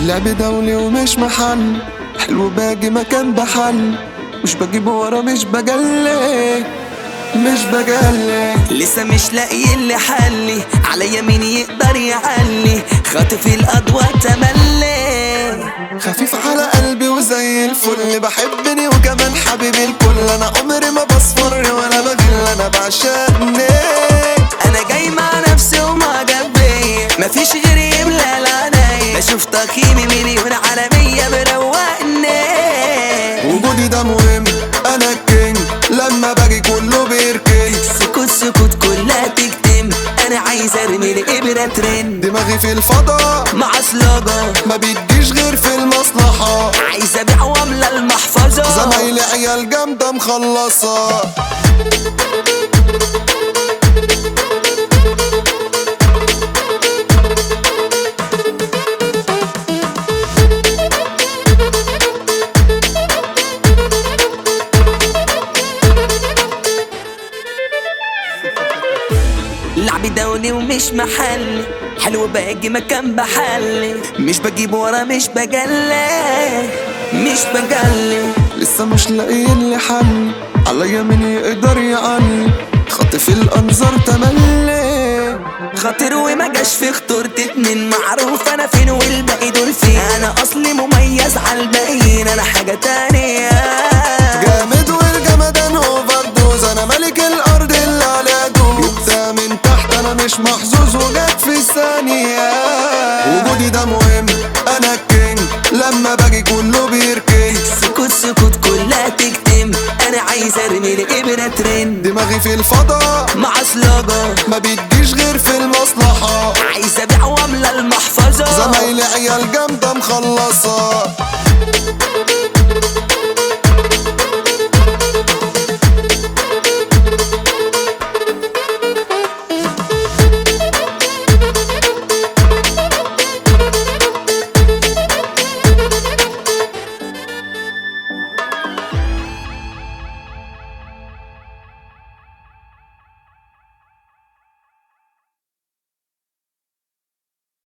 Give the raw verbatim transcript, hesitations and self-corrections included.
اللعب دولي ومش محل، حلو باجي مكان بحل، مش بجيب ورا مش بجلي مش بجلي. لسه مش لاقي اللي حلي، عليا مين يقدر يعلي، خاطف الاضواء تملي، خفيف على قلبي وزي الفل، بحبني وكمان حبيبي الكل، انا عمري ما بصفر ولا بغل، انا بعشقني. انا جاي مع نفسي ومعجب بيا، مفيش غيري يملى العناية، بشوف تقييمي مليون على مية بروقني. وجودي ده مهم، انا الكينج لما باجي كله بيركن، سكوت سكوت كلها تكتم، انا عايز ارمي الابره ترند، دماغي في الفضا مع صلاجة ما بتجيش غير في المصلحة، عايز ابيع واملى المحفظة، زمايلي عيال جامدة مخلصة. لعبي دولي ومش محلي، حلو باجي مكان بحلي، مش بجيب ورا مش بجلي مش بجلي. لسه مش لاقيين لي حل، عليا مين يقدر يعلي، خاطف الانظار تملي، خاطر وما جاش في خطورة اتنين، معروف انا فين والباقي دول فين، انا اصلي مميز عالباقيين، انا حاجة تانية جامد والجمدان اوفر دوز، انا ملك الارض اللي عليها دوز، جبتها من تحت انا مش محظوظ وجت في ثانية. وجودي ده مهم، انا الكينج لما باجي كله بيركن، سكوت سكوت كلها تكتم، انا عايز ارمي الابره ترند، دماغي في الفضا مع صلاجة ما بتجيش غير في المصلحة، عايز ابيع واملى المحفظة، زمايلي عيال جامدة مخلصة.